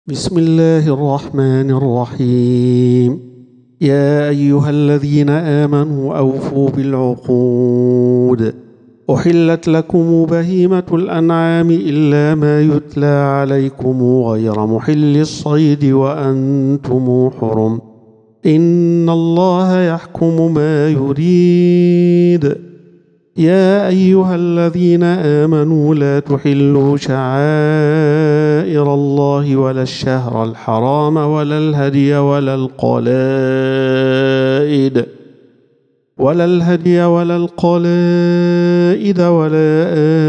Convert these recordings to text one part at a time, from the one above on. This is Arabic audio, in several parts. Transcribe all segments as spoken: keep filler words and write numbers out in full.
بسم الله الرحمن الرحيم. يا أيها الذين آمنوا أوفوا بالعقود. أحلت لكم بهيمة الأنعام إلا ما يتلى عليكم غير محل الصيد وأنتم حرم. إن الله يحكم ما يريد. يا أيها الذين آمنوا لا تحلوا شعائر الله ولا الشهر الحرام ولا الهدي ولا القلائد ولا الهدي ولا القلائد ولا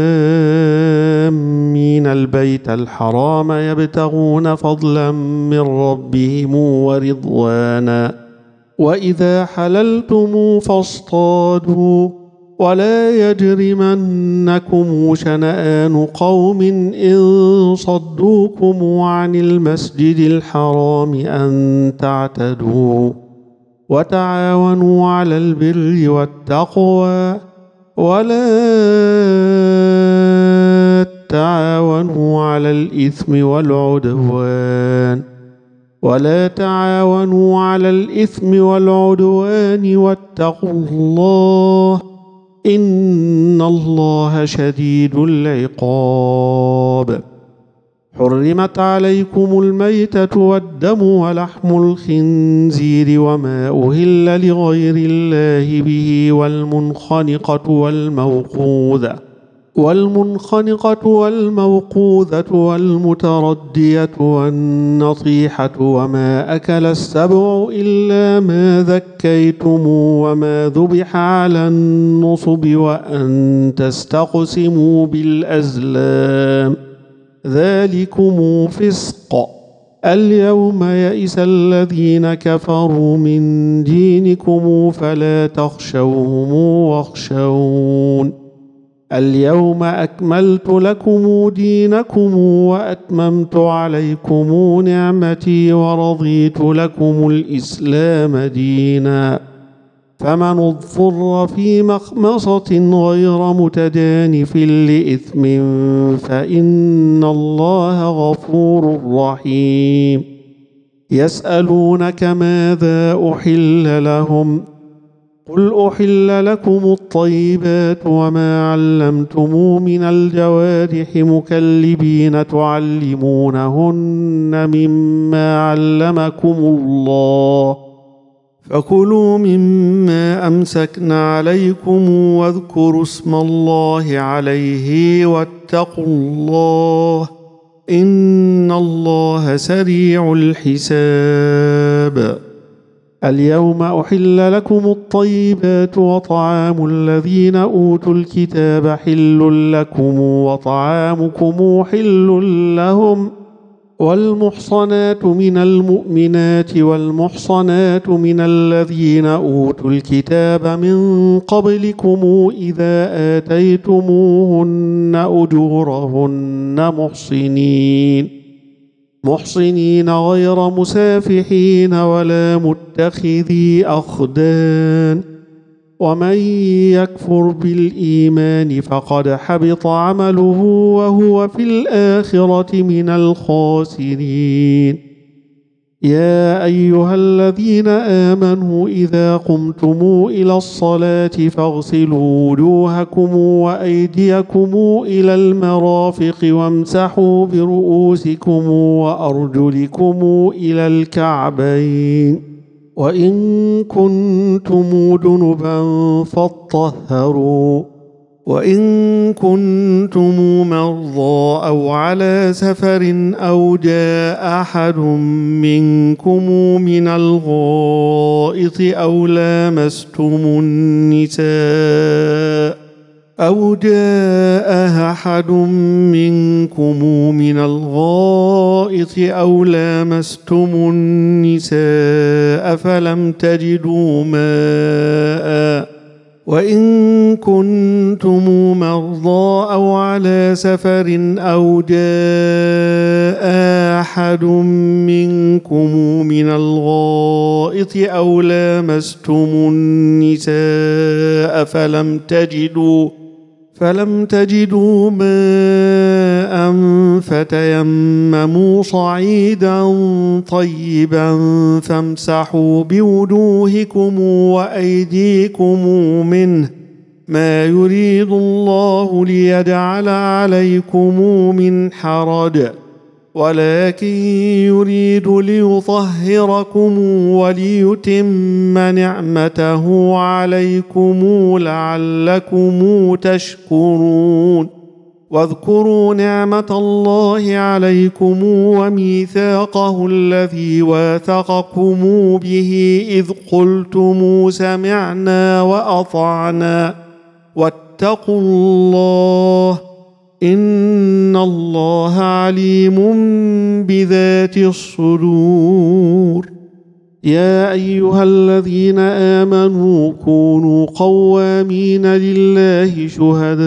آمين البيت الحرام يبتغون فضلا من ربهم ورضوانا. وإذا حللتم فاصطادوا ولا يجرمنكم شنآن قوم إن صدوكم عن المسجد الحرام أن تعتدوا وتعاونوا على البر والتقوى ولا تعاونوا على الإثم والعدوان ولا تعاونوا على الإثم والعدوان واتقوا الله إن الله شديد العقاب. حرمت عليكم الميتة والدم ولحم الخنزير وما أهل لغير الله به والمنخنقة والموقوذة والمنخنقة والموقوذة والمتردية والنطيحة وما أكل السبع إلا ما ذكيتم وما ذبح على النصب وأن تستقسموا بالأزلام ذلكم فسق. اليوم يئس الذين كفروا من دينكم فلا تخشوهم واخشون. اليوم أكملت لكم دينكم وأتممت عليكم نعمتي ورضيت لكم الإسلام دينا. فمن اضطر في مخمصة غير متجانف لإثم فإن الله غفور رحيم. يسألونك ماذا أحل لهم قل أحل لكم الطيبات وما علمتم من الجوارح مكلبين تعلمونهن مما علمكم الله فكلوا مما أمسكنا عليكم واذكروا اسم الله عليه واتقوا الله إن الله سريع الحساب. اليوم أحل لكم الطيبات وطعام الذين أوتوا الكتاب حل لكم وطعامكم حل لهم والمحصنات من المؤمنات والمحصنات من الذين أوتوا الكتاب من قبلكم إذا آتيتموهن أجورهن محصنين محصنين غير مسافحين ولا متخذي أخدان. ومن يكفر بالإيمان فقد حبط عمله وهو في الآخرة من الخاسرين. يا أيها الذين آمنوا إذا قمتم إلى الصلاة فاغسلوا وجوهكم وأيديكم إلى المرافق وامسحوا برؤوسكم وأرجلكم إلى الكعبين وإن كنتم جنبا فاطهروا وإن كنتم مرضى أو على سفر أو جاء أحد منكم من الغائط أو لامستم النساء أو جاء أحد منكم من الغائط أو لامستم النساء فلم تجدوا ماء وإن كنتم مرضى أو على سفر أو جاء أحد منكم من الغائط أو لامستم النساء فلم تجدوا فلم تجدوا ماء فتيمموا صعيدا طيبا فامسحوا بوجوهكم وأيديكم منه ما يريد الله ليجعل عليكم من حرج ولكن يريد ليطهركم وليتم نعمته عليكم لعلكم تشكرون واذكروا نعمة الله عليكم وميثاقه الذي واثقكم به إذ قلتم سمعنا وأطعنا واتقوا الله إن الله عليم بذات الصدور يا أيها الذين آمنوا كونوا قوامين لله شهداء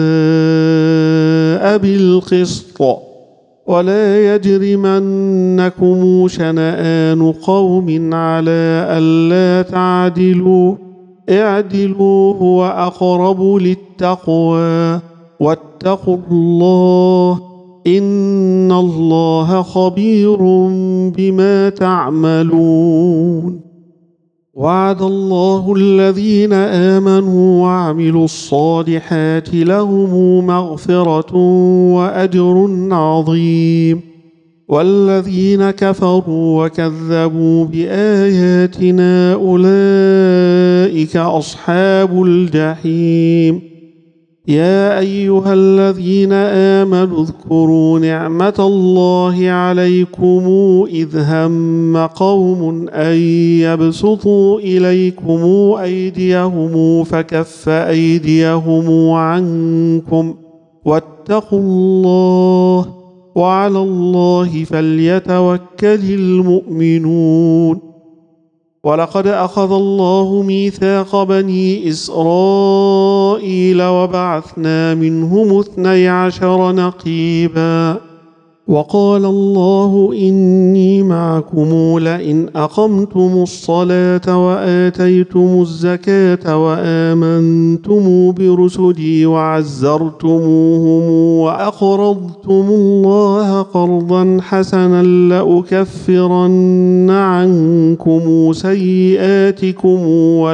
بالقسط ولا يجرمنكم شنآن قوم على ألا تعدلوا اعدلوا هو أقرب للتقوى واتقوا الله إن الله خبير بما تعملون وعد الله الذين آمنوا وعملوا الصالحات لهم مغفرة وأجر عظيم والذين كفروا وكذبوا بآياتنا أولئك أصحاب الجحيم يا أيها الذين آمنوا اذكروا نعمة الله عليكم إذ هم قوم أن يبسطوا إليكم أيديهم فكف أيديهم عنكم واتقوا الله وعلى الله فليتوكل المؤمنون ولقد أخذ الله ميثاق بني إسرائيل وبعثنا منهم اثني عشر نقيبا وقال الله إني معكم لئن أقمتم الصلاة وآتيتم الزكاة وآمنتم برسلي وعزرتموهم وأقرضتم الله قرضا حسنا لأكفرن عنكم سيئاتكم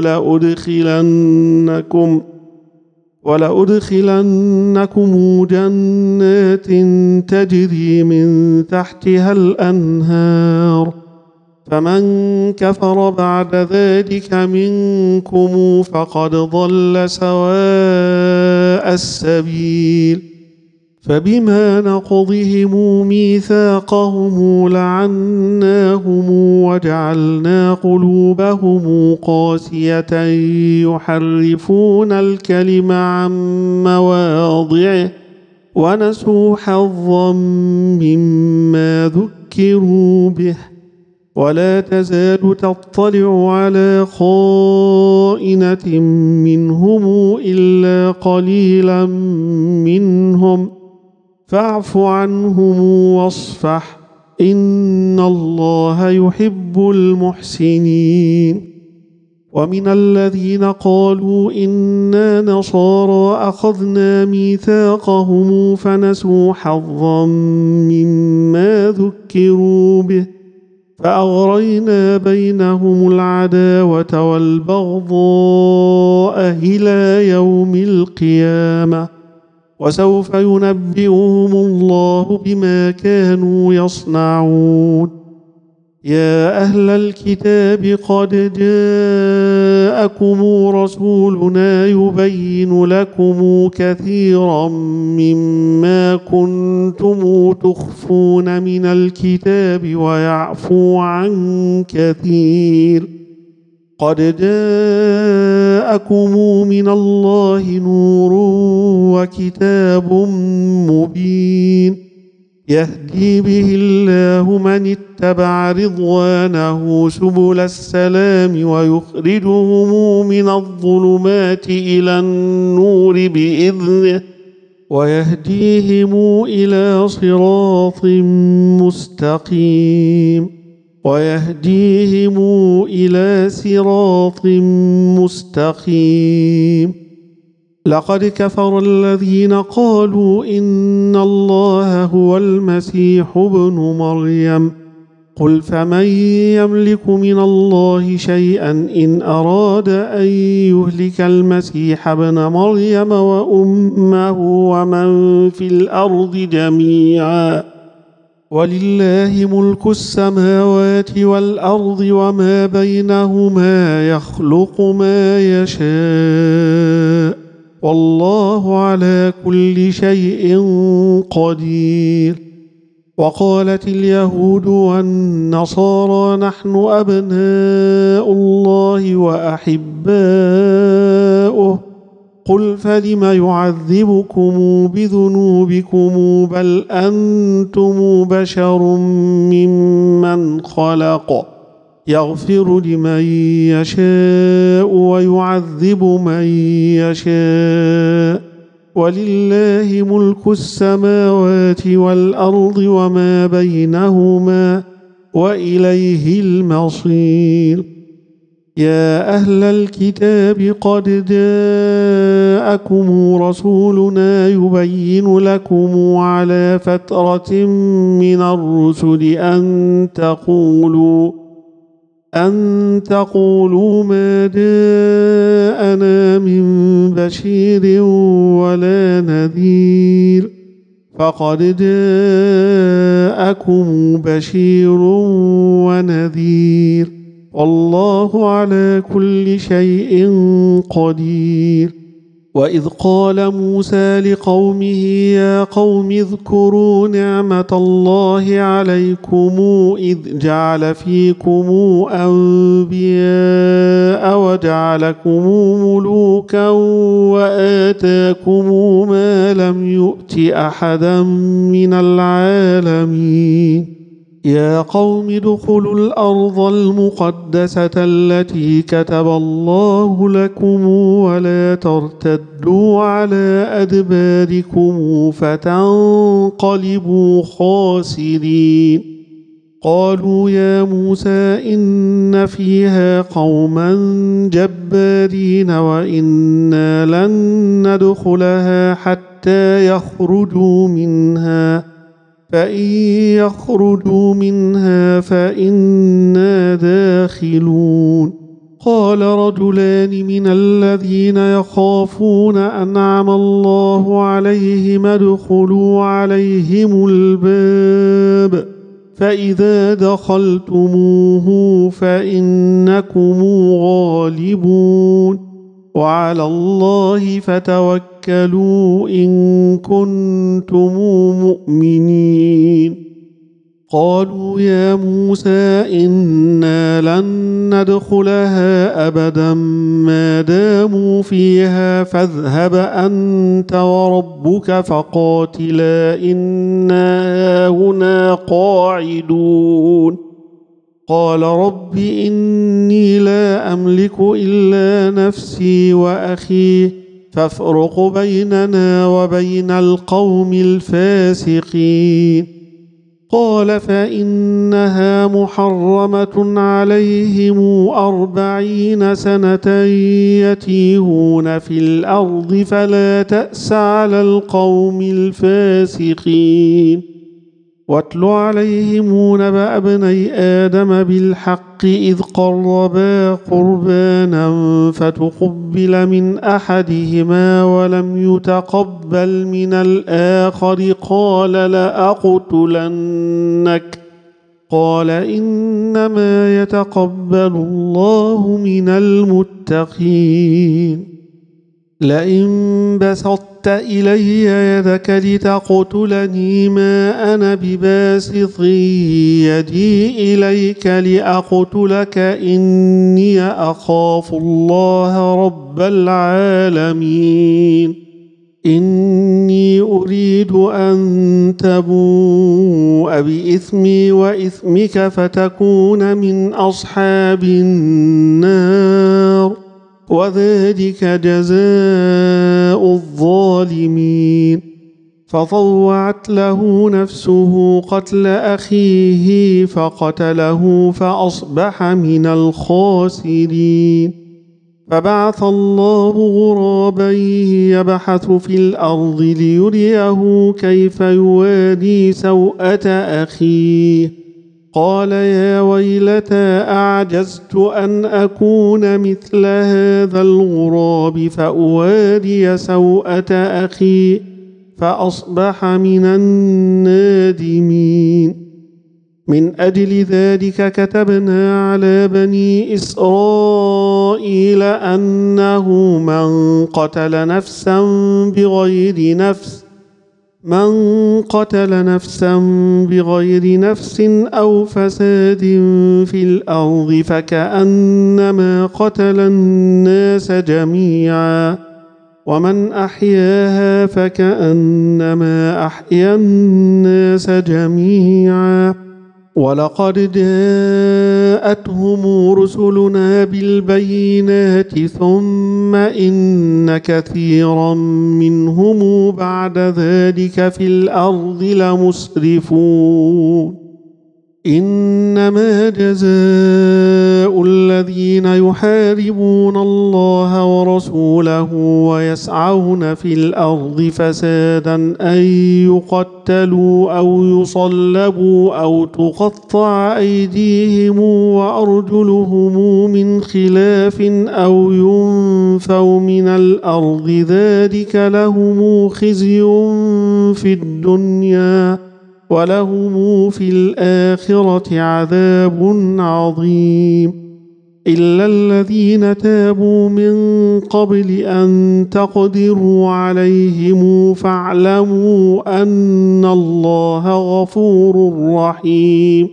ولأدخلنكم ولأدخلنكم جنات تجري من تحتها الأنهار فمن كفر بعد ذلك منكم فقد ضل سواء السبيل فبما نقضهم ميثاقهم لعناهم وجعلنا قلوبهم قاسية يحرفون الكلم عن مواضعه ونسوا حظا مما ذكروا به ولا تزال تطلع على خائنة منهم إلا قليلا منهم فاعف عنهم واصفح إن الله يحب المحسنين ومن الذين قالوا إنا نصارى أخذنا ميثاقهم فنسوا حظا مما ذكروا به فأغرينا بينهم العداوة والبغضاء إلى يوم القيامة وسوف ينبئهم الله بما كانوا يصنعون يا أهل الكتاب قد جاءكم رسولنا يبين لكم كثيرا مما كنتم تخفون من الكتاب ويعفو عن كثير قد جاءكم من الله نور وكتاب مبين يهدي به الله من اتبع رضوانه سبل السلام ويخرجهم من الظلمات إلى النور بإذنه ويهديهم إلى صراط مستقيم ويهديهم إلى صراط مستقيم لقد كفر الذين قالوا إن الله هو المسيح ابن مريم قل فمن يملك من الله شيئا إن أراد أن يهلك المسيح ابن مريم وأمه ومن في الأرض جميعا ولله ملك السماوات والأرض وما بينهما يخلق ما يشاء والله على كل شيء قدير. وقالت اليهود والنصارى نحن أبناء الله وأحباؤه قل فلم يعذبكم بذنوبكم بل أنتم بشر ممن خلق يغفر لمن يشاء ويعذب من يشاء ولله ملك السماوات والأرض وما بينهما وإليه المصير. يا أهل الكتاب قد جاءكم رسولنا يبين لكم على فترة من الرسل أن تقولوا أن تقولوا ما جاءنا من بشير ولا نذير فقد جاءكم بشير ونذير والله على كل شيء قدير. وإذ قال موسى لقومه يا قوم اذكروا نعمة الله عليكم إذ جعل فيكم أنبياء وجعلكم ملوكا وآتاكم ما لم يؤت أحدا من العالمين. يا قوم ادخلوا الأرض المقدسة التي كتب الله لكم ولا ترتدوا على أدباركم فتنقلبوا خاسرين. قالوا يا موسى إن فيها قوما جبارين وإنا لن ندخلها حتى يخرجوا منها فإن يخرجوا منها فإنا داخلون. قال رجلان من الذين يخافون أنعم الله عليهم ادخلوا عليهم الباب فإذا دخلتموه فإنكم غالبون وعلى الله فتوكلوا إن كنتم مؤمنين. قالوا يا موسى إنا لن ندخلها أبدا ما داموا فيها فاذهب أنت وربك فقاتلا إنا هنا قاعدون. قال رب إني لا أملك إلا نفسي وأخي فافرق بيننا وبين القوم الفاسقين. قال فإنها محرمة عليهم أربعين سنة يتيهون في الأرض فلا تأس على القوم الفاسقين. واتل عليهم نبأ ابني آدم بالحق إذ قربا قربانا فتقبل من أحدهما ولم يتقبل من الآخر قال لأقتلنك قال إنما يتقبل الله من المتقين. لئن بسطت إلي يدك لتقتلني ما أنا بباسط يدي إليك لأقتلك إني أخاف الله رب العالمين. إني أريد أن تبوء بإثمي وإثمك فتكون من أصحاب النار وذلك جزاء الظالمين. فطوعت له نفسه قتل أخيه فقتله فأصبح من الخاسرين. فبعث الله غرابا يبحث في الأرض ليريه كيف يواري سوءة أخيه قال يا ويلتى أعجزت أن أكون مثل هذا الغراب فأواري سوءة أخي فأصبح من النادمين. من أجل ذلك كتبنا على بني إسرائيل أنه من قتل نفسا بغير نفس من قتل نفسا بغير نفس أو فساد في الأرض فكأنما قتل الناس جميعا ومن أحياها فكأنما أحيا الناس جميعا ولقد جاءتهم رسلنا بالبينات ثم إن كثيرا منهم بعد ذلك في الأرض لمسرفون. إنما جزاء الذين يحاربون الله ورسوله ويسعون في الأرض فسادا أن يقتلوا أو يصلبوا أو تقطع أيديهم وأرجلهم من خلاف أو ينفوا من الأرض ذلك لهم خزي في الدنيا ولهم في الآخرة عذاب عظيم. إلا الذين تابوا من قبل أن تقدروا عليهم فاعلموا أن الله غفور رحيم.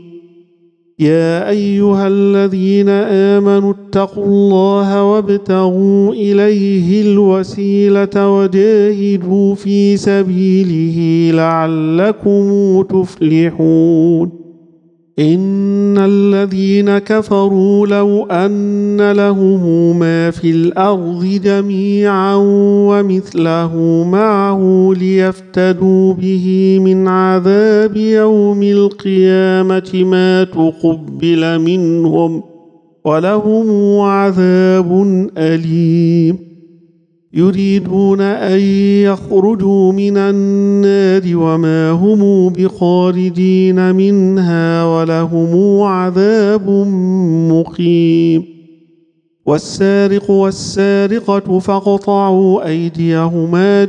يا أيها الذين آمنوا اتقوا الله وابتغوا إليه الوسيلة وجاهدوا في سبيله لعلكم تفلحون. إن الذين كفروا لو أن لهم ما في الأرض جميعا ومثله معه ليفتدوا به من عذاب يوم القيامة ما تقبل منهم ولهم عذاب أليم. يريدون أن يخرجوا من النار وما هم بخارجين منها ولهم عذاب مقيم. والسارق والسارقة فاقطعوا أيديهما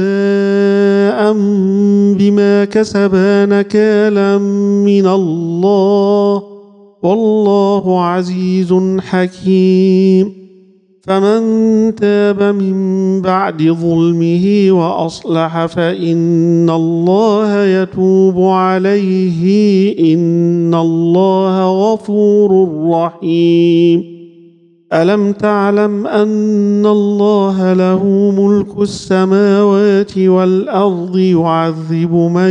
جزاء بما كسبا نكالا من الله والله عزيز حكيم. فمن تاب من بعد ظلمه وأصلح فإن الله يتوب عليه إن الله غفور رحيم. ألم تعلم أن الله له ملك السماوات والأرض يعذب من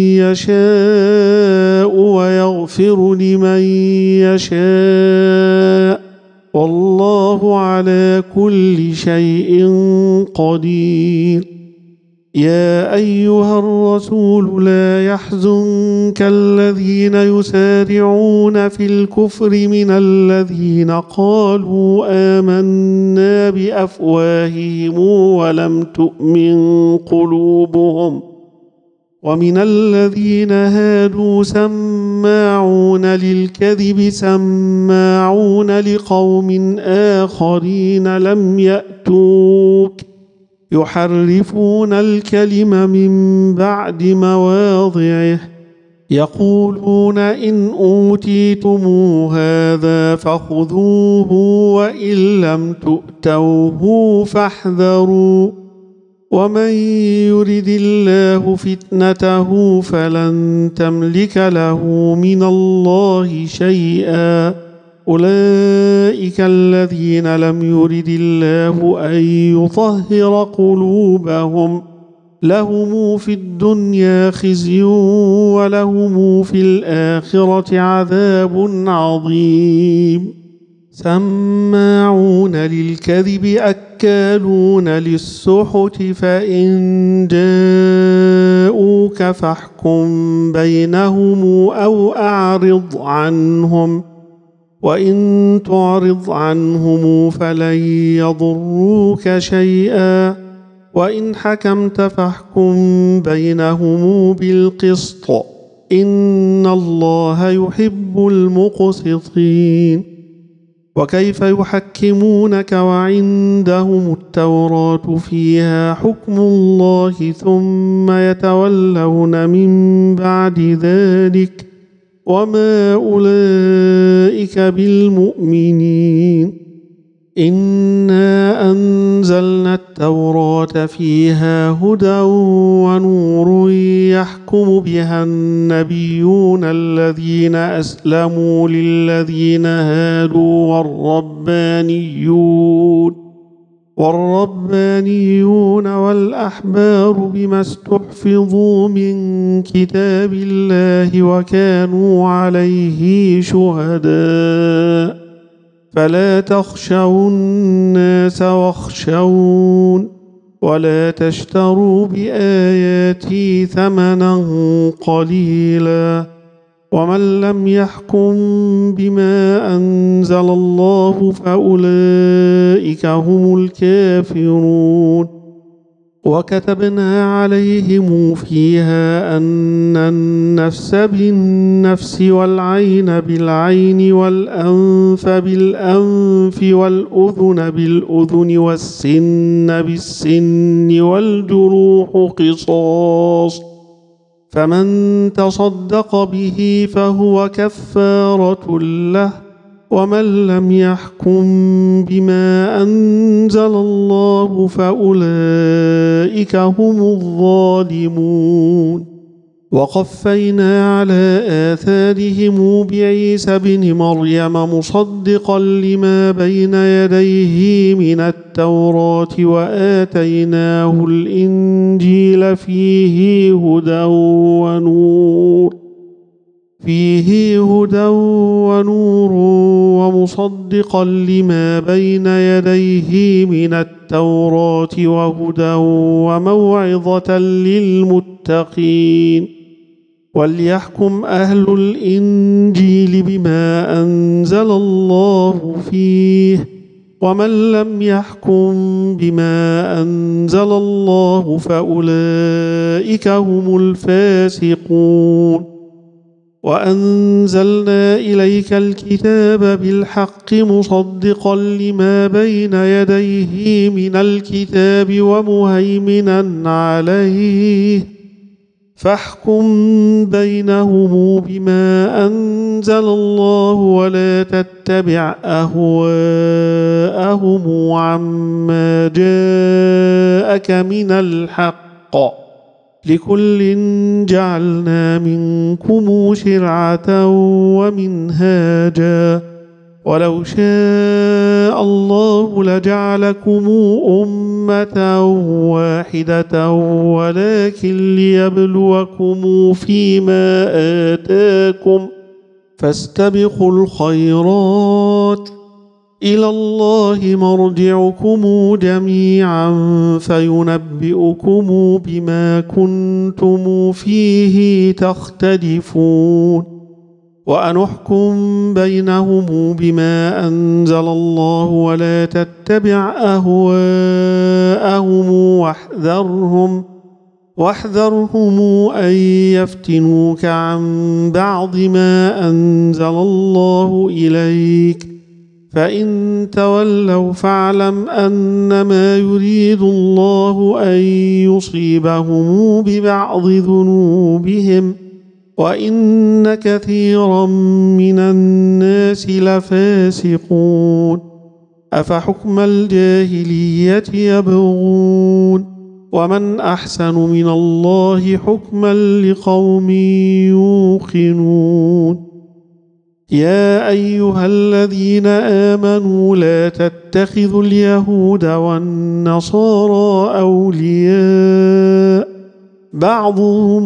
يشاء ويغفر لمن يشاء والله على كل شيء قدير. يا أيها الرسول لا يحزنك الذين يسارعون في الكفر من الذين قالوا آمنا بأفواههم ولم تؤمن قلوبهم ومن الذين هادوا سماعون للكذب سماعون لقوم آخرين لم يأتوك يحرفون الكلم من بعد مواضعه يقولون إن أوتيتم هذا فخذوه وإن لم تؤتوه فاحذروا ومن يرد الله فتنته فلن تملك له من الله شيئا. أولئك الذين لم يرد الله أن يطهر قلوبهم لهم في الدنيا خزي ولهم في الآخرة عذاب عظيم. سماعون للكذب أكالون للسحت فإن جاءوك فاحكم بينهم أو أعرض عنهم وإن تعرض عنهم فلن يضروك شيئا وإن حكمت فاحكم بينهم بالقسط إن الله يحب المقسطين. وكيف يحكمونك وعندهم التوراة فيها حكم الله ثم يتولون من بعد ذلك وما أولئك بالمؤمنين. إنا أنزلنا التوراة فيها هدى ونور يحكم بها النبيون الذين أسلموا للذين هادوا والربانيون والربانيون والأحبار بما استحفظوا من كتاب الله وكانوا عليه شهداء فلا تخشوا الناس واخشون ولا تشتروا بآياتي ثمنا قليلا ومن لم يحكم بما أنزل الله فأولئك هم الكافرون. وكتبنا عليهم فيها أن النفس بالنفس والعين بالعين والأنف بالأنف والأذن بالأذن والسن بالسن والجروح قصاص فمن تصدق به فهو كفارة له ومن لم يحكم بما أنزل الله فأولئك هم الظالمون. وقفينا على آثارهم بعيسى بن مريم مصدقا لما بين يديه من التوراة وآتيناه الإنجيل فيه هدى ونور فيه هدى ونور ومصدقا لما بين يديه من التوراة وهدى وموعظة للمتقين. وليحكم أهل الإنجيل بما أنزل الله فيه ومن لم يحكم بما أنزل الله فأولئك هم الفاسقون. وأنزلنا إليك الكتاب بالحق مصدقا لما بين يديه من الكتاب ومهيمنا عليه فاحكم بينهم بما أنزل الله ولا تتبع أهواءهم عما جاءك من الحق لكل جعلنا منكم شرعة ومنهاجا ولو شاء الله لجعلكم أمة واحدة ولكن ليبلوكم فيما آتاكم فاستبقوا الخيرات إلى الله مرجعكم جميعا فينبئكم بما كنتم فيه تختلفون. وأنحكم بينهم بما أنزل الله ولا تتبع أهواءهم واحذرهم واحذرهم أن يفتنوك عن بعض ما أنزل الله إليك فإن تولوا فاعلم أنما يريد الله أن يصيبهم ببعض ذنوبهم وإن كثيرا من الناس لفاسقون. أفحكم الجاهلية يبغون ومن أحسن من الله حكما لقوم يوقنون. يا أيها الذين آمنوا لا تتخذوا اليهود والنصارى أولياء بعضهم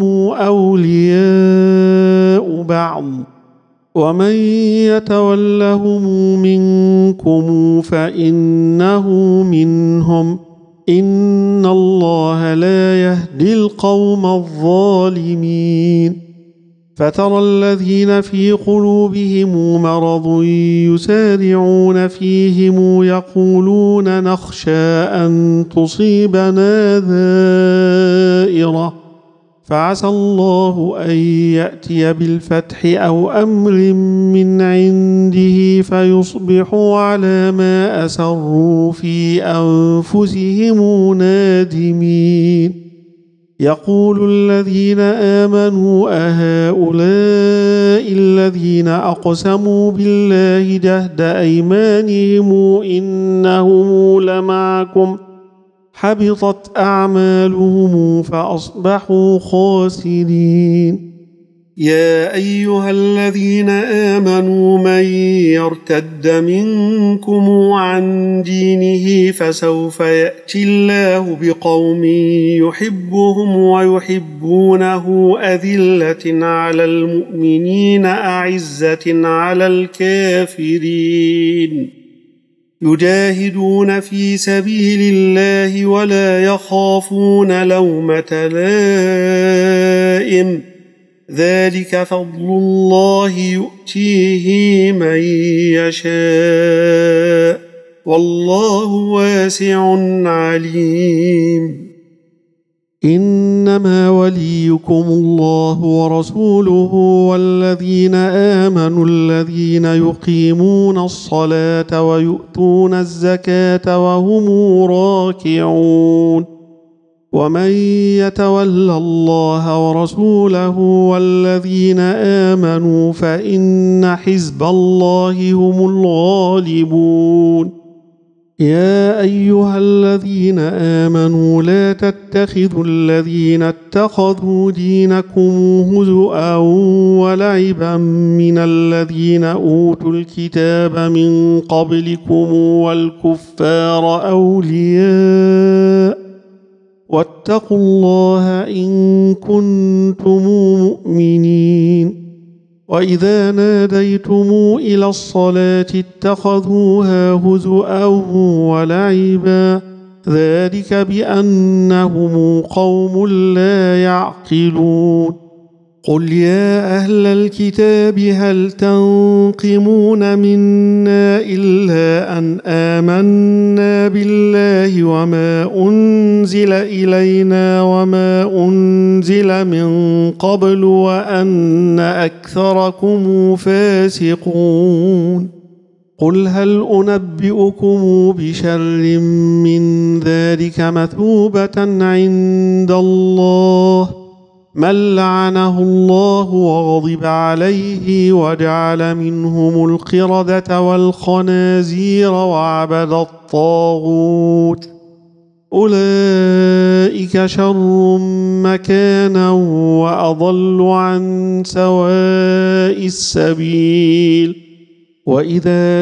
أولياء بعض ومن يتولهم منكم فإنه منهم إن الله لا يهدي القوم الظالمين. فترى الذين في قلوبهم مرض يسارعون فيهم يقولون نخشى أن تصيبنا دائرة فعسى الله أن يأتي بالفتح أو أمر من عنده فيصبحوا على ما أسروا في أنفسهم نادمين. يقول الذين آمنوا أهؤلاء الذين أقسموا بالله جهد أيمانهم إنهم لمعكم حبطت أعمالهم فأصبحوا خاسرين. يا أيها الذين آمنوا من يرتد منكم عن دينه فسوف يأتي الله بقوم يحبهم ويحبونه أذلة على المؤمنين أعزة على الكافرين يجاهدون في سبيل الله ولا يخافون لومة لائم ذلك فضل الله يؤتيه من يشاء والله واسع عليم. إنما وليكم الله ورسوله والذين آمنوا الذين يقيمون الصلاة ويؤتون الزكاة وهم راكعون. ومن يتول الله ورسوله والذين آمنوا فإن حزب الله هم الغالبون. يا أيها الذين آمنوا لا تتخذوا الذين اتخذوا دينكم هزؤا ولعبا من الذين أوتوا الكتاب من قبلكم والكفار أولياء واتقوا الله إن كنتم مؤمنين. وإذا ناديتم إلى الصلاة اتخذوها هزؤا ولعبا ذلك بأنهم قوم لا يعقلون. قل يا أهل الكتاب هل تنقمون منا إلا أن آمنا بالله وما أنزل إلينا وما أنزل من قبل وأن أكثركم فاسقون. قل هل أنبئكم بشر من ذلك مثوبة عند الله من لعنه الله وغضب عليه وجعل منهم القردة والخنازير وعبد الطاغوت أولئك شر مكانا وأضل عن سواء السبيل. وإذا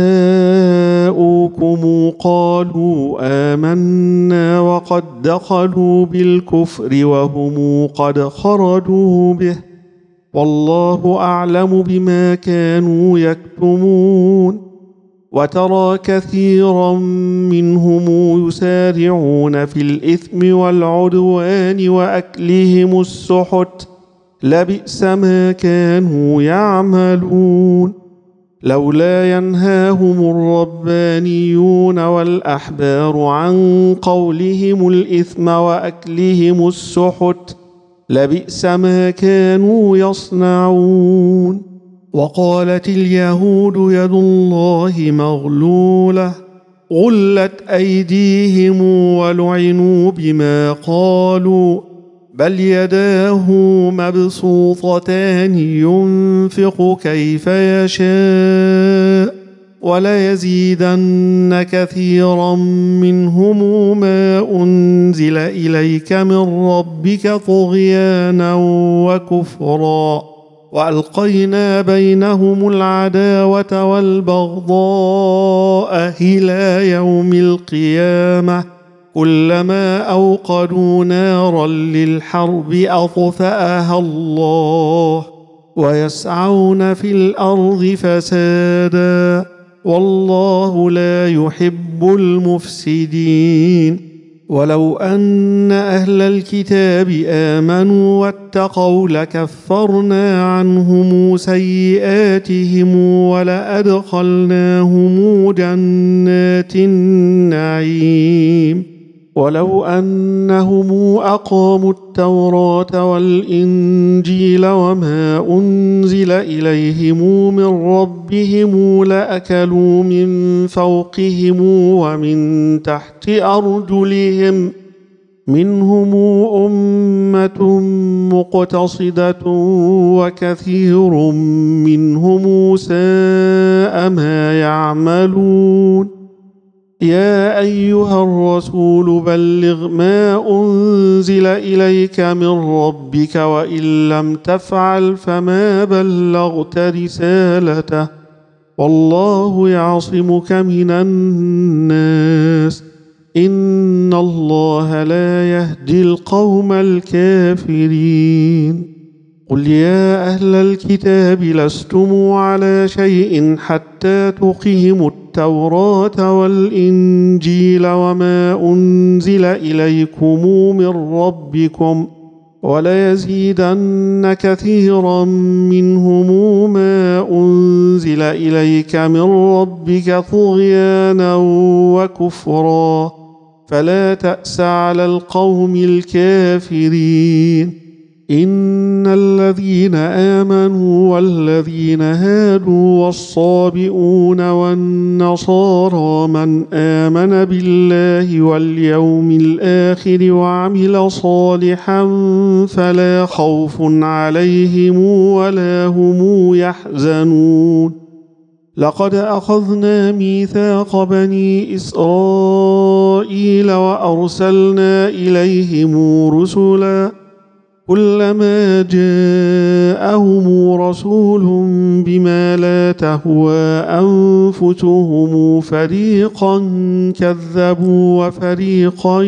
جاءوكم قالوا آمنا وقد دخلوا بالكفر وهم قد خرجوا به والله أعلم بما كانوا يكتمون. وترى كثيرا منهم يسارعون في الإثم والعدوان وأكلهم السحت لبئس ما كانوا يعملون. لولا ينهاهم الربانيون والأحبار عن قولهم الإثم وأكلهم السحت لبئس ما كانوا يصنعون. وقالت اليهود يد الله مغلولة غلت أيديهم ولعنوا بما قالوا بل يداه مبسوطتان ينفق كيف يشاء وليزيدن كثيرا منهم ما أنزل إليك من ربك طغيانا وكفرا وألقينا بينهم العداوة والبغضاء إلى يوم القيامة كلما أوقدوا نارا للحرب أطفأها الله ويسعون في الأرض فسادا والله لا يحب المفسدين. ولو أن أهل الكتاب آمنوا واتقوا لكفرنا عنهم سيئاتهم ولأدخلناهم جنات النعيم ولو أنهم أقاموا التوراة والإنجيل وما أنزل إليهم من ربهم لأكلوا من فوقهم ومن تحت أرجلهم منهم أمة مقتصدة وكثير منهم ساء ما يعملون يا أيها الرسول بلغ ما أنزل إليك من ربك وإن لم تفعل فما بلغت رسالته والله يعصمك من الناس إن الله لا يهدي القوم الكافرين قل يا أهل الكتاب لستم على شيء حتى تقيموا التوراة والإنجيل وما أنزل إليكم من ربكم وليزيدن كثيرا منهم ما أنزل إليك من ربك طغيانا وكفرا فلا تأس على القوم الكافرين إن الذين آمنوا والذين هادوا والصابئون والنصارى من آمن بالله واليوم الآخر وعمل صالحا فلا خوف عليهم ولا هم يحزنون لقد أخذنا ميثاق بني إسرائيل وأرسلنا إليهم رسلا كلما جاءهم رسول بما لا تهوى أنفسهم فريقا كذبوا وفريقا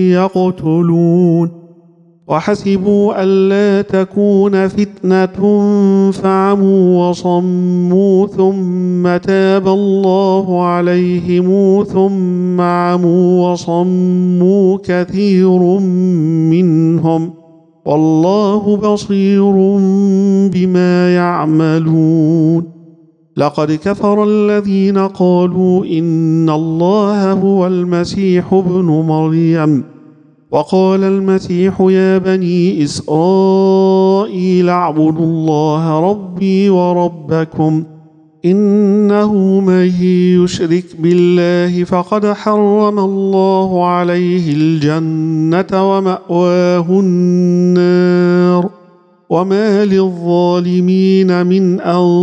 يقتلون وحسبوا ألا تكون فتنة فعموا وصموا ثم تاب الله عليهم ثم عموا وصموا كثير منهم والله بصير بما يعملون لقد كفر الذين قالوا إن الله هو المسيح ابن مريم وقال المسيح يا بني إسرائيل اعبدوا الله ربي وربكم إنه من يشرك بالله فقد حرم الله عليه الجنة ومأواه النار وما للظالمين من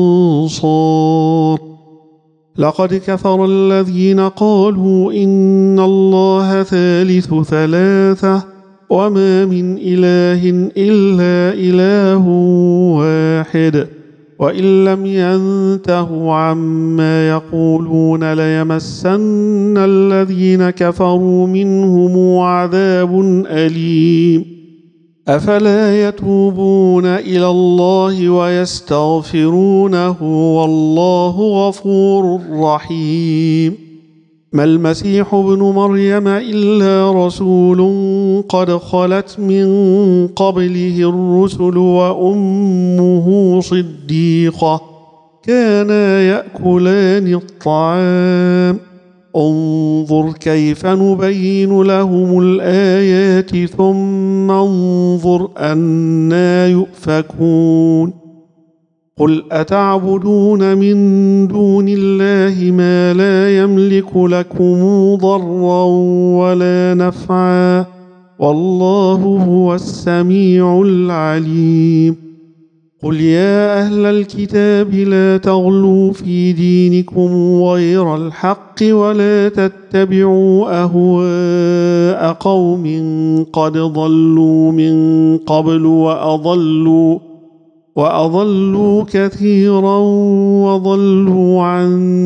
أنصار لقد كفر الذين قالوا إن الله ثالث ثلاثة وما من إله إلا إله واحد وإن لم ينتهوا عما يقولون ليمسن الذين كفروا منهم عذاب أليم أفلا يتوبون إلى الله ويستغفرونه والله غفور رحيم ما المسيح ابن مريم إلا رسول قد خلت من قبله الرسل وأمه صديقة كانا يأكلان الطعام انظر كيف نبين لهم الآيات ثم انظر أنى يؤفكون قل أتعبدون من دون الله ما لا يملك لكم ضرا ولا نفعا والله هو السميع العليم قل يا أهل الكتاب لا تغلوا في دينكم غير الحق ولا تتبعوا أهواء قوم قد ضلوا من قبل وأضلوا وأضلوا كثيرا وضلوا عن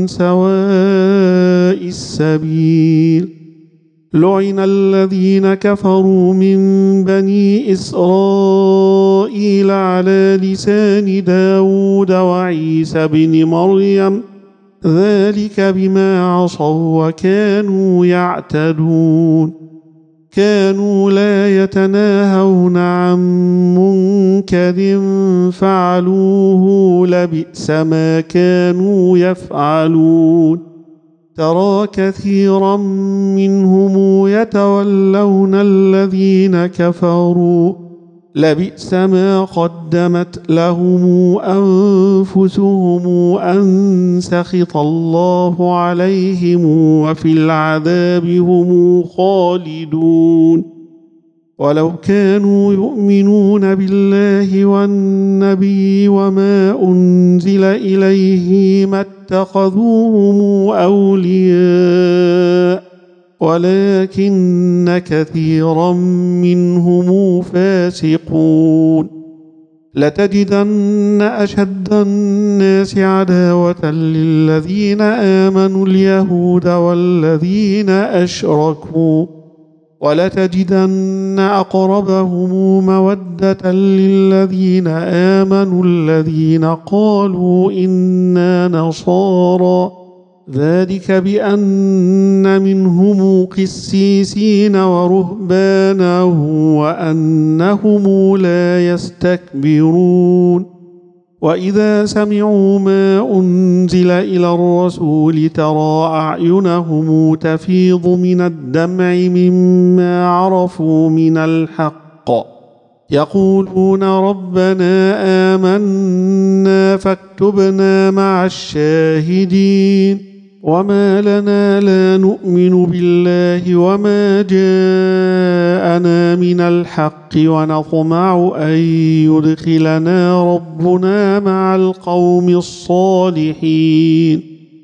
سواء السبيل لعن الذين كفروا من بني إسرائيل على لسان داود وعيسى بن مريم ذلك بما عصوا وكانوا يعتدون كانوا لا يتناهون عن منكر فعلوه لبئس ما كانوا يفعلون ترى كثيرا منهم يتولون الذين كفروا لبئس ما قدمت لهم أنفسهم أن سخط الله عليهم وفي العذاب هم خالدون ولو كانوا يؤمنون بالله والنبي وما أنزل إليه ما اتخذوهم أولياء ولكن كثيرا منهم فاسقون لتجدن أشد الناس عداوة للذين آمنوا اليهود والذين أشركوا ولتجدن أقربهم مودة للذين آمنوا الذين قالوا إنا نصارى ذلك بأن منهم قسيسين ورهبانا وأنهم لا يستكبرون وإذا سمعوا ما أنزل إلى الرسول ترى أعينهم تفيض من الدمع مما عرفوا من الحق يقولون ربنا آمنا فاكتبنا مع الشاهدين وما لنا لا نؤمن بالله وما جاءنا من الحق ونطمع أن يدخلنا ربنا مع القوم الصالحين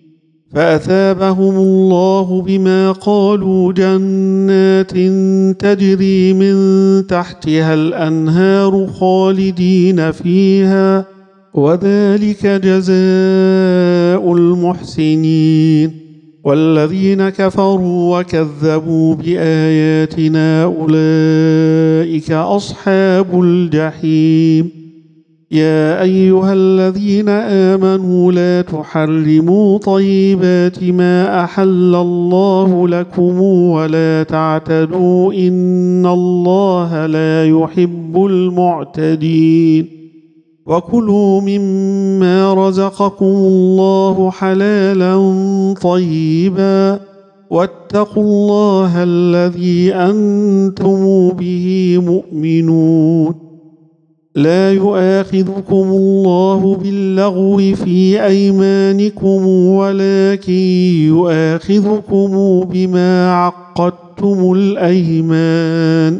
فأثابهم الله بما قالوا جنات تجري من تحتها الأنهار خالدين فيها وذلك جزاء المحسنين والذين كفروا وكذبوا بآياتنا أولئك أصحاب الجحيم يا أيها الذين آمنوا لا تحرموا طيبات ما أحل الله لكم ولا تعتدوا إن الله لا يحب المعتدين وكلوا مما رزقكم الله حلالا طيبا واتقوا الله الذي أنتم به مؤمنون لا يؤاخذكم الله باللغو في أيمانكم ولكن يؤاخذكم بما عقدتم الأيمان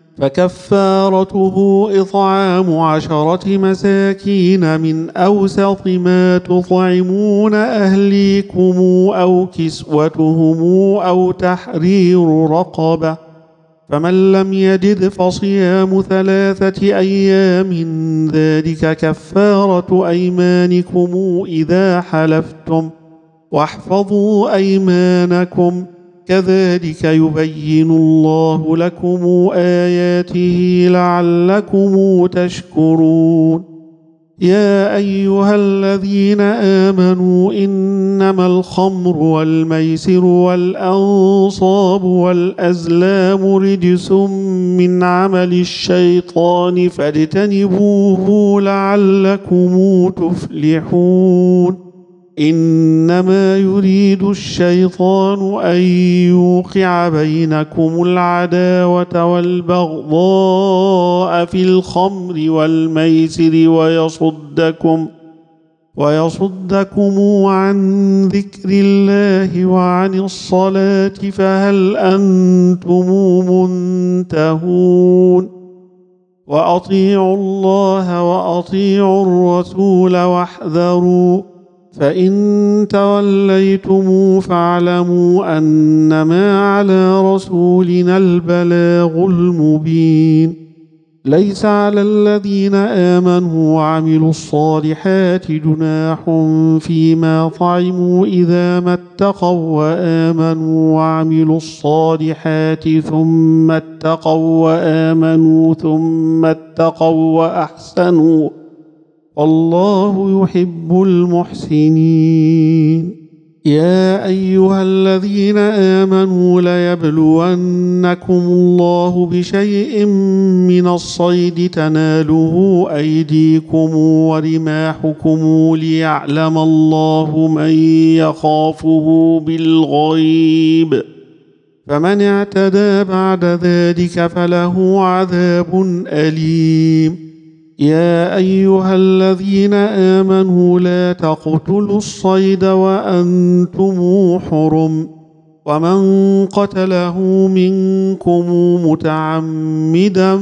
فكفارته إطعام عشرة مساكين من أوسط ما تطعمون أهليكم أو كسوتهم أو تحرير رقبة فمن لم يجد فصيام ثلاثة أيام ذلك كفارة أيمانكم إذا حلفتم واحفظوا أيمانكم كذلك يبين الله لكم آياته لعلكم تشكرون يا أيها الذين آمنوا إنما الخمر والميسر والأنصاب والأزلام رجس من عمل الشيطان فاجتنبوه لعلكم تفلحون إنما يريد الشيطان أن يوقع بينكم العداوة والبغضاء في الخمر والميسر ويصدكم ويصدكم عن ذكر الله وعن الصلاة فهل أنتم منتهون وأطيعوا الله وأطيعوا الرسول واحذروا فإن توليتم فاعلموا أنما على رسولنا البلاغ المبين ليس على الذين آمنوا وعملوا الصالحات جناح فيما طعموا إذا ما اتقوا وآمنوا وعملوا الصالحات ثم اتقوا وآمنوا ثم اتقوا وأحسنوا والله يحب المحسنين يا أيها الذين آمنوا ليبلونكم الله بشيء من الصيد تناله أيديكم ورماحكم ليعلم الله من يخافه بالغيب، فمن اعتدى بعد ذلك فله عذاب أليم. يا أيها الذين آمنوا لا تقتلوا الصيد وأنتم حرم، ومن قتله منكم متعمدا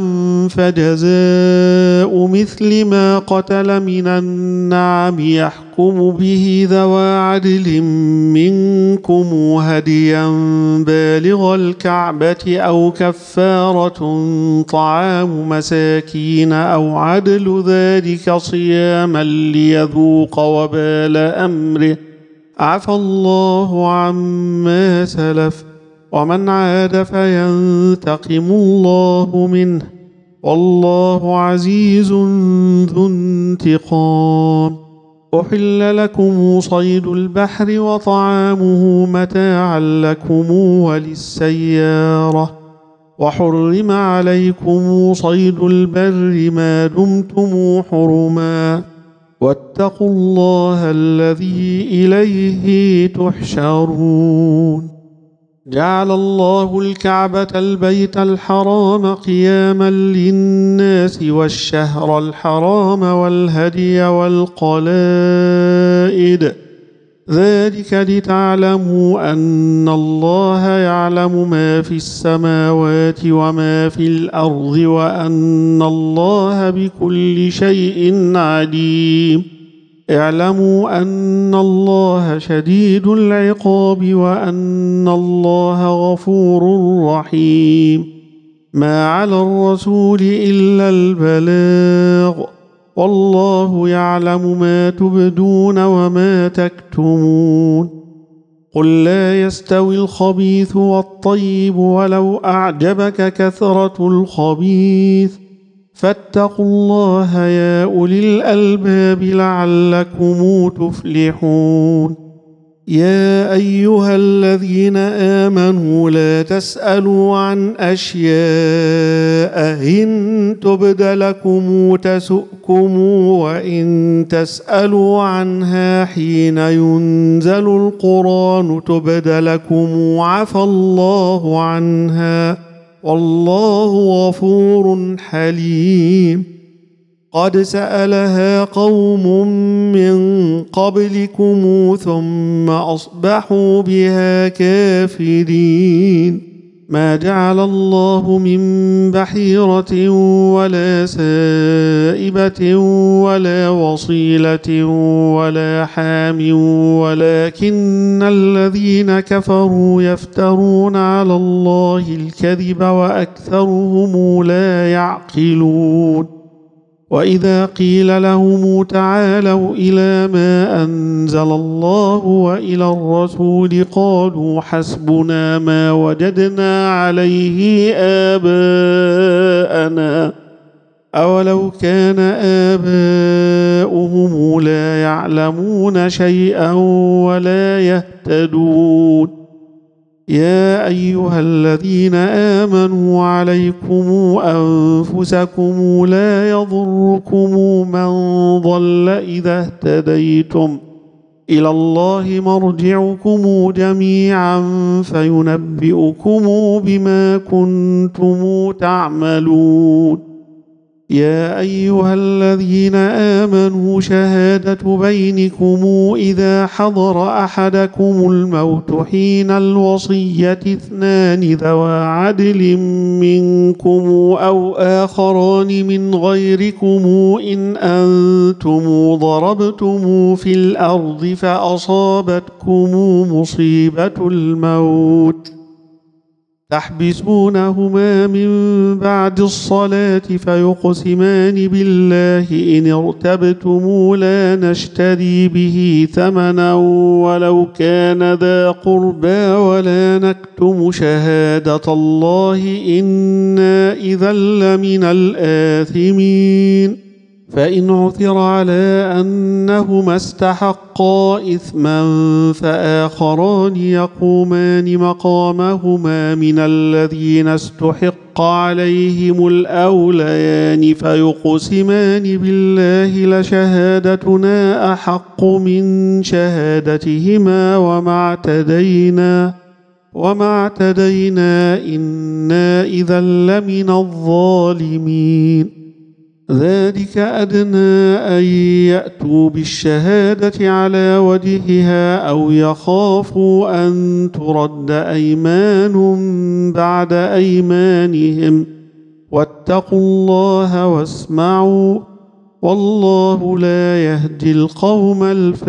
فجزاء مثل ما قتل من النعم يحكم به ذوى عدل منكم هديا بالغ الكعبة أو كفارة طعام مساكين أو عدل ذلك صياما ليذوق وبال أمره، عفى الله عما سلف، ومن عاد فينتقم الله منه، والله عزيز ذو انتقام. أحل لكم صيد البحر وطعامه متاعا لكم وللسيارة، وحرم عليكم صيد البر ما دمتم حرما، واتقوا الله الذي إليه تحشرون. جعل الله الكعبة البيت الحرام قياما للناس والشهر الحرام والهدي والقلائد، ذلك لتعلموا أن الله يعلم ما في السماوات وما في الأرض وأن الله بكل شيء عليم. اعلموا أن الله شديد العقاب وأن الله غفور رحيم. ما على الرسول إلا البلاغ، والله يعلم ما تبدون وما تكتمون. قل لا يستوي الخبيث والطيب ولو أعجبك كثرة الخبيث، فاتقوا الله يا أولي الألباب لعلكم تفلحون. يا أيها الذين آمنوا لا تسألوا عن أشياء إن تبد لكم تسؤكم، وإن تسألوا عنها حين ينزل القرآن تبد لكم عفى الله عنها، والله غفور حليم. قد سألها قوم من قبلكم ثم أصبحوا بها كافرين. ما جعل الله من بحيرة ولا سائبة ولا وصيلة ولا حام، ولكن الذين كفروا يفترون على الله الكذب وأكثرهم لا يعقلون. وإذا قيل لهم تعالوا إلى ما أنزل الله وإلى الرسول قالوا حسبنا ما وجدنا عليه آباءنا، أولو كان آباؤهم لا يعلمون شيئا ولا يهتدون. يا أيها الذين آمنوا عليكم أنفسكم لا يضركم من ضل إذا اهتديتم، إلى الله مرجعكم جميعا فينبئكم بما كنتم تعملون. يا أيها الذين آمنوا شهادة بينكم إذا حضر أحدكم الموت حين الوصية اثنان ذوى عدل منكم أو آخران من غيركم إن أنتم ضربتم في الأرض فأصابتكم مصيبة الموت تحبسونهما من بعد الصلاة فيقسمان بالله إن ارتبتم لا نشتري به ثمنا ولو كان ذا قربى ولا نكتم شهادة الله إنا إذا لمن الآثمين. فإن عثر على أنهما استحقا إثما فآخران يقومان مقامهما من الذين استحق عليهم الأوليان فيقسمان بالله لشهادتنا أحق من شهادتهما وما اعتدينا وما اعتدينا إنا إذا لمن الظالمين. ذلك أدنى أن يأتوا بالشهادة على وجهها أو يخافوا أن ترد أيمان بعد أيمانهم واتقوا الله واسمعوا والله لا يهدي القوم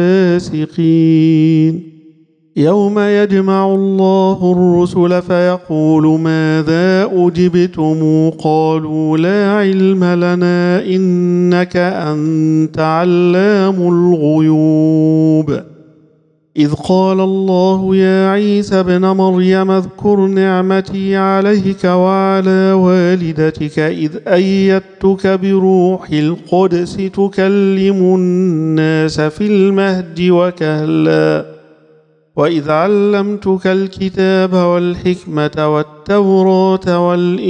الفاسقين. يوم يجمع الله الرسل فيقول ماذا أجبتم قالوا لا علم لنا إنك أنت علام الغيوب. إذ قال الله يا عيسى ابن مريم اذكر نعمتي عليك وعلى والدتك إذ أيدتك بروح القدس تكلم الناس في المهد وكهلا وإذ علمتك الكتاب والحكمة والتوراة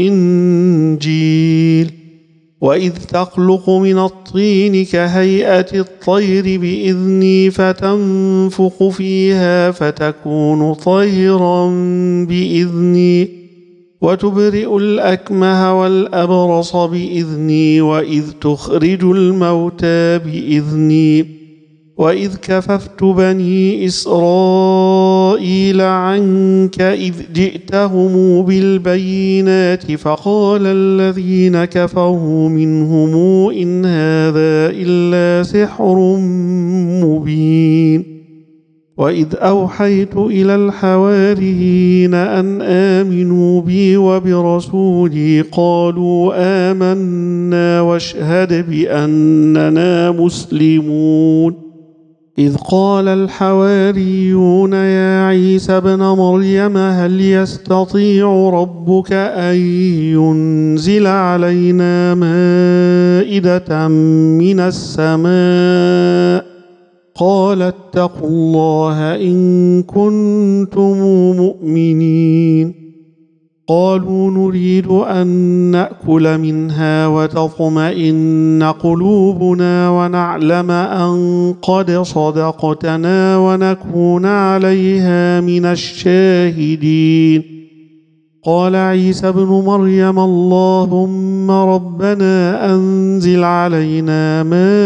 والإنجيل وإذ تخلق من الطين كهيئة الطير بإذني فتنفخ فيها فتكون طيرا بإذني وتبرئ الأكمه والأبرص بإذني وإذ تخرج الموتى بإذني وإذ كففت بني إسرائيل عنك إذ جئتهم بالبينات فقال الذين كفروا منهم إن هذا إلا سحر مبين. وإذ أوحيت إلى الحواريين أن آمنوا بي وبرسولي قالوا آمنا واشهد بأننا مسلمون. إذ قال الحواريون يا عيسى ابن مريم هل يستطيع ربك أن ينزل علينا مائدة من السماء قال اتقوا الله إن كنتم مؤمنين. قالوا نريد أن نأكل منها وتطمئن قلوبنا ونعلم أن قد صدقتنا ونكون عليها من الشاهدين. قال عيسى ابن مريم اللهم ربنا أنزل علينا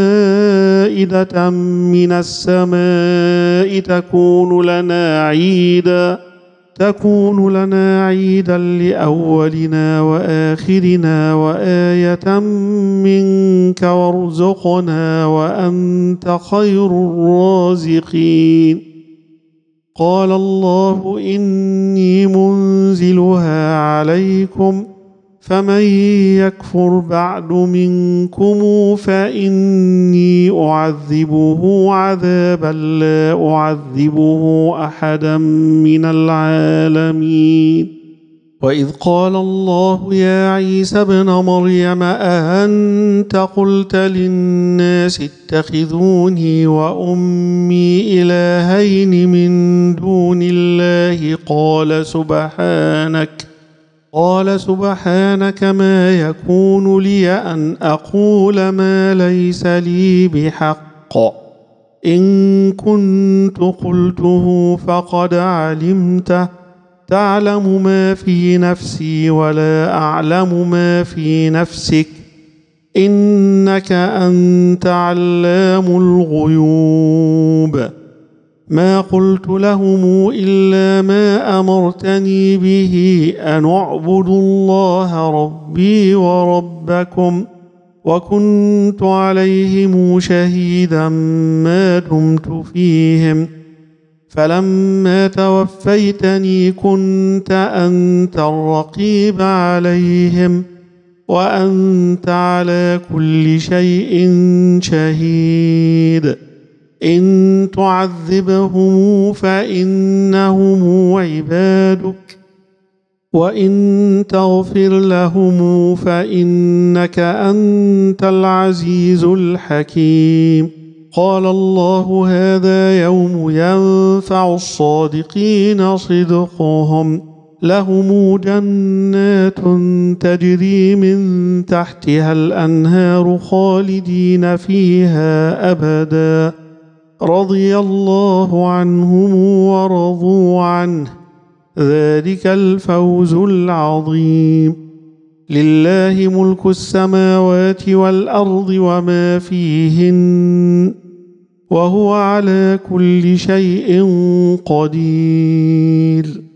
مائدة من السماء تكون لنا عيداً تكون لنا عيدا لأولنا وآخرنا وآية منك وارزقنا وأنت خير الرازقين. قال الله إني منزلها عليكم فمن يكفر بعد منكم فإني أعذبه عذابا لا أعذبه أحدا من العالمين. وإذ قال الله يا عيسى ابن مريم أأنت قلت للناس اتخذوني وأمي إلهين من دون الله قال سبحانك قال سبحانك ما يكون لي أن أقول ما ليس لي بحق إن كنت قلته فقد علمته تعلم ما في نفسي ولا أعلم ما في نفسك إنك أنت علام الغيوب. ما قلت لهم إلا ما أمرتني به أن اعبدوا الله ربي وربكم وكنت عليهم شهيدا ما دمت فيهم فلما توفيتني كنت أنت الرقيب عليهم وأنت على كل شيء شهيد. إن تعذبهم فإنهم عبادك وإن تغفر لهم فإنك أنت العزيز الحكيم. قال الله هذا يوم ينفع الصادقين صدقهم، لهم جنات تجري من تحتها الأنهار خالدين فيها أبدا، رضي الله عنهم ورضوا عنه، ذلك الفوز العظيم. لله ملك السماوات والأرض وما فيهن، وهو على كل شيء قدير.